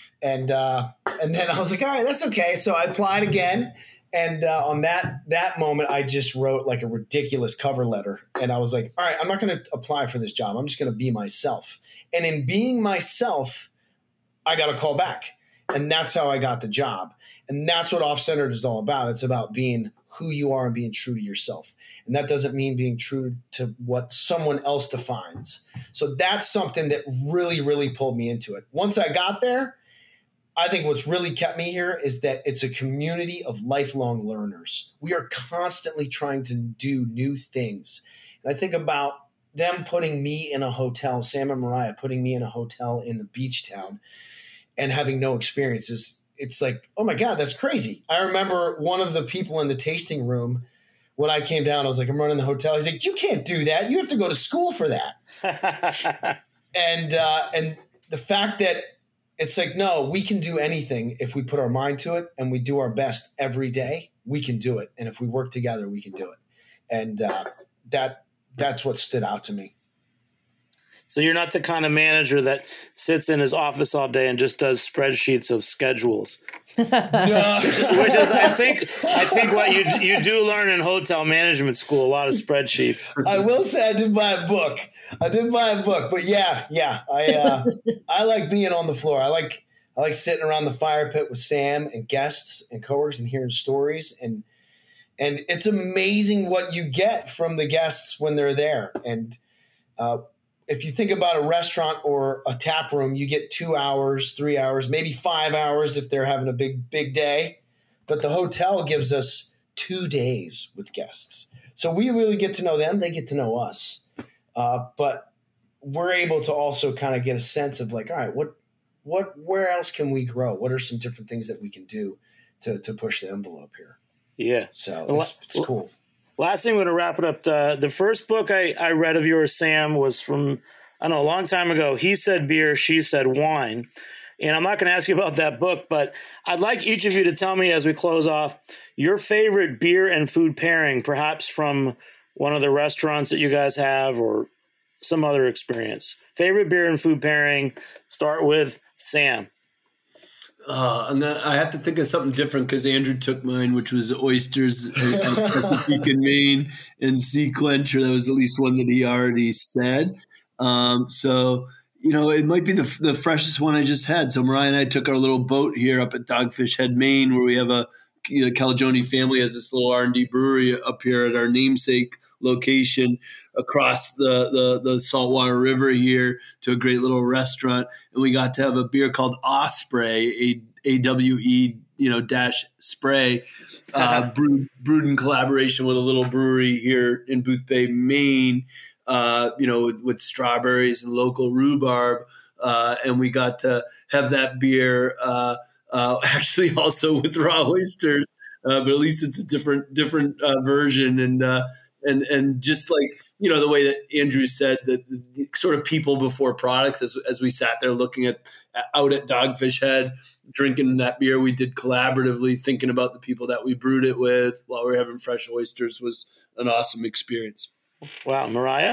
I was like, all right, that's okay. So I applied again. And on that moment, I just wrote like a ridiculous cover letter. And I was like, all right, I'm not going to apply for this job. I'm just going to be myself. And in being myself, I got a call back. And that's how I got the job. And that's what Off-Centered is all about. It's about being who you are and being true to yourself. And that doesn't mean being true to what someone else defines. So that's something that really, really pulled me into it. Once I got there, I think what's really kept me here is that it's a community of lifelong learners. We are constantly trying to do new things. And I think about them putting me in a hotel, Sam and Mariah putting me in a hotel in the beach town and having no experiences it's like, oh my God, that's crazy. I remember one of the people in the tasting room, when I came down, I was like, I'm running the hotel. He's like, you can't do that. You have to go to school for that. And the fact that it's like, no, we can do anything if we put our mind to it and we do our best every day, we can do it. And if we work together, we can do it. And that's what stood out to me. So you're not the kind of manager that sits in his office all day and just does spreadsheets of schedules. No. Which is, I think what you do learn in hotel management school, a lot of spreadsheets. I will say I did buy a book, but yeah. I like being on the floor. I like sitting around the fire pit with Sam and guests and coworkers and hearing stories, and it's amazing what you get from the guests when they're there. And if you think about a restaurant or a tap room, you get 2 hours, 3 hours, maybe 5 hours if they're having a big day. But the hotel gives us 2 days with guests. So we really get to know them. They get to know us. But we're able to also kind of get a sense of like, all right, where else can we grow? What are some different things that we can do to push the envelope here? Yeah. So it's cool. Last thing, we're going to wrap it up. The first book I read of yours, Sam, was from, I don't know, a long time ago. He said beer, she said wine. And I'm not going to ask you about that book, but I'd like each of you to tell me as we close off your favorite beer and food pairing, perhaps from one of the restaurants that you guys have or some other experience. Favorite beer and food pairing. Start with Sam. I have to think of something different because Andrew took mine, which was oysters at Chesapeake and Maine and Sea Quencher. That was at least one that he already said. So, it might be the freshest one I just had. So Mariah and I took our little boat here up at Dogfish Head, Maine, where we have Calagione family has this little R&D brewery up here at our namesake location across the saltwater river here to a great little restaurant. And we got to have a beer called Osprey, AWE, dash spray, brewed in collaboration with a little brewery here in Boothbay, Maine, with strawberries and local rhubarb. And we got to have that beer actually also with raw oysters, but at least it's a different version. And just like, the way that Andrew said, that the sort of people before products, as we sat there looking out at Dogfish Head, drinking that beer we did collaboratively, thinking about the people that we brewed it with while we were having fresh oysters was an awesome experience. Wow. Mariah?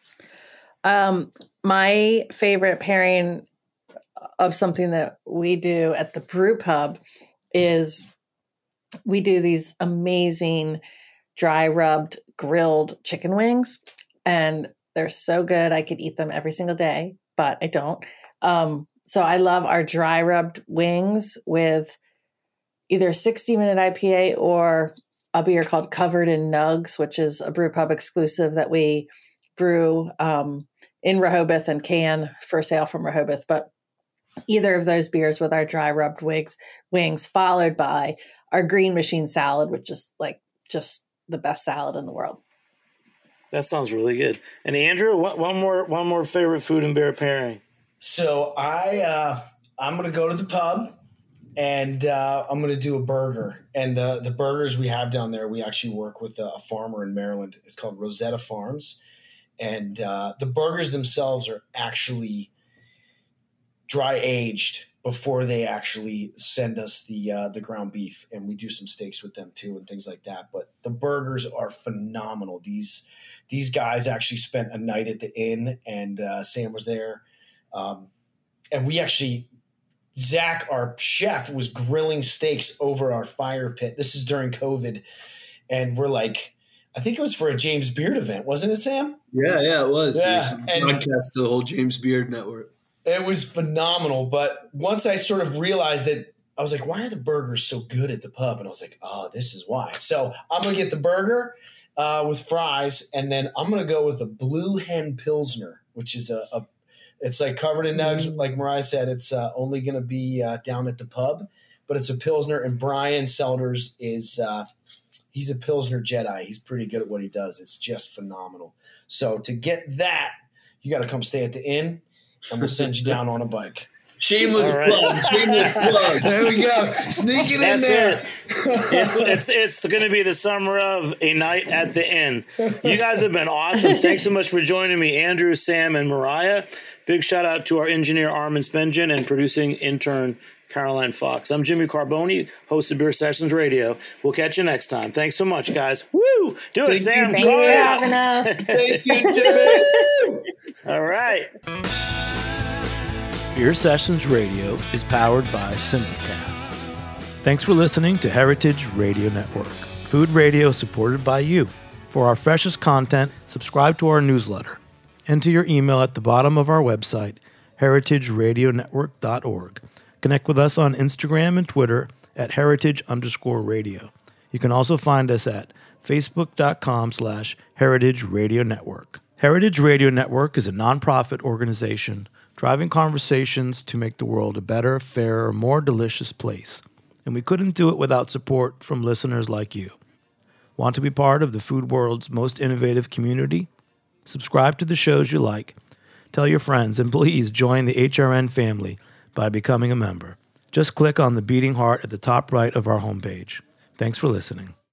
My favorite pairing of something that we do at the Brew Pub is we do these amazing dry rubbed grilled chicken wings, and they're so good. I could eat them every single day, but I don't. So I love our dry rubbed wings with either 60-minute IPA or a beer called Covered in Nugs, which is a Brew Pub exclusive that we brew in Rehoboth and can for sale from Rehoboth. But either of those beers with our dry rubbed wings, followed by our Green Machine salad, which is like just the best salad in the world. That sounds really good. And Andrew, one more favorite food and beer pairing. So I'm going to go to the pub and I'm going to do a burger. And the burgers we have down there, we actually work with a farmer in Maryland. It's called Rosetta Farms. And the burgers themselves are actually dry aged before they actually send us the ground beef. And we do some steaks with them too and things like that. But the burgers are phenomenal. These guys actually spent a night at the inn, and Sam was there. And we actually, Zach, our chef, was grilling steaks over our fire pit. This is during COVID. And we're like, I think it was for a James Beard event, wasn't it, Sam? Yeah, it was. Yeah. It was broadcast to the whole James Beard network. It was phenomenal. But once I sort of realized that, I was like, why are the burgers so good at the pub? And I was like, oh, this is why. So I'm going to get the burger with fries, and then I'm going to go with a Blue Hen Pilsner, which is it's like covered in nugs. Like Mariah said, it's only going to be down at the pub, but it's a Pilsner. And Brian Selders is he's a Pilsner Jedi. He's pretty good at what he does. It's just phenomenal. So to get that, you got to come stay at the inn, and we'll send you down on a bike. Shameless plug. Shameless plug. There we go. Sneak it in there. It's going to be the summer of A Night at the Inn. You guys have been awesome. Thanks so much for joining me, Andrew, Sam, and Mariah. Big shout out to our engineer, Armin Spengen, and producing intern, Caroline Fox. I'm Jimmy Carboni, host of Beer Sessions Radio. We'll catch you next time. Thanks so much, guys. Woo! Do it, Sam. Thank you for having us. Thank you, Jimmy. All right. Beer Sessions Radio is powered by Simplecast. Thanks for listening to Heritage Radio Network, food radio supported by you. For our freshest content, subscribe to our newsletter. Enter your email at the bottom of our website, heritageradionetwork.org. Connect with us on Instagram and Twitter at heritage_radio. You can also find us at facebook.com/Heritage Radio Network. Heritage Radio Network is a nonprofit organization driving conversations to make the world a better, fairer, more delicious place. And we couldn't do it without support from listeners like you. Want to be part of the food world's most innovative community? Subscribe to the shows you like. Tell your friends, and please join the HRN family by becoming a member. Just click on the beating heart at the top right of our homepage. Thanks for listening.